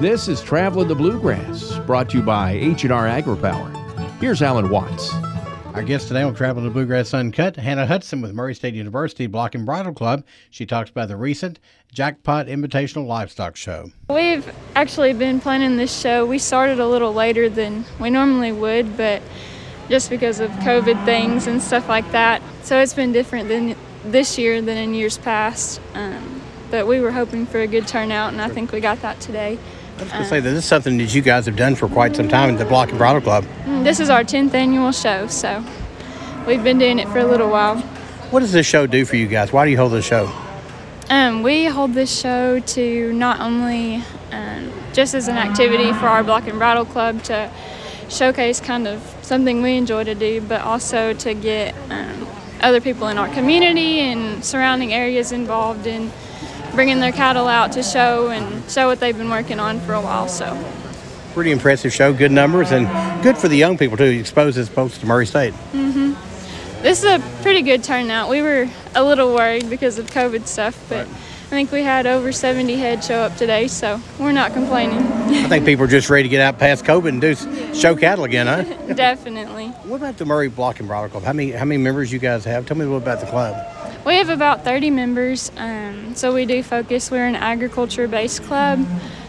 This is Traveling the Bluegrass, brought to you by H&R AgriPower. Here's Alan Watts. Our guest today on Traveling the Bluegrass Uncut, Hannah Hudson with Murray State University Block and Bridle Club. She talks about the recent Jackpot Invitational Livestock Show. We've actually been planning this show. We started a little later than we normally would, but just because of COVID things and stuff like that. So it's been different than this year than in years past. But we were hoping for a good turnout, and I think we got that today. I was going to say that this is something that you guys have done for quite some time at the Block and Bridle Club. This is our 10th annual show, so we've been doing it for a little while. What does this show do for you guys? Why do you hold this show? We hold this show to not only just as an activity for our Block and Bridle Club to showcase kind of something we enjoy to do, but also to get other people in our community and surrounding areas involved in bringing their cattle out to show and show what they've been working on for a while. So pretty impressive show, good numbers, and good for the young people to expose this folks to Murray State. This is a pretty good turnout. We were a little worried because of COVID stuff, but I think we had over 70 head show up today, so we're not complaining. I think people are just ready to get out past COVID and do show cattle again, huh? Definitely. What about the Murray Block and Bridle Club? How many members you guys have? Tell me a little about the club. We have about 30 members, so we do focus. We're an agriculture-based club.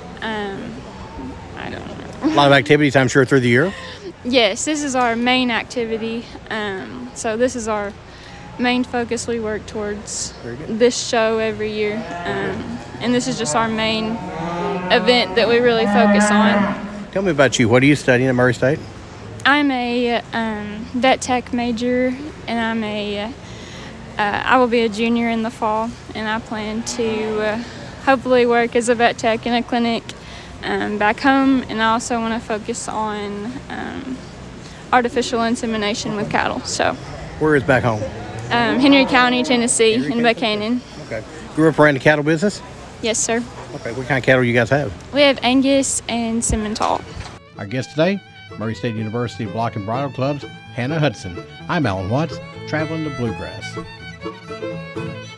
I don't know. A lot of activities, I'm sure, through the year? Yes, this is our main activity. So this is our main focus. We work towards this show every year. And this is just our main event that we really focus on. Tell me about you. What are you studying at Murray State? I'm a vet tech major, and I will be a junior in the fall, and I plan to hopefully work as a vet tech in a clinic back home, and I also want to focus on artificial insemination with cattle. So, where is back home? Henry County, Tennessee, in Buchanan. Okay. Grew up around the cattle business? Yes, sir. Okay. What kind of cattle do you guys have? We have Angus and Simmental. Our guest today, Murray State University Block and Bridle Club's Hannah Hudson. I'm Alan Watts, Traveling the Bluegrass.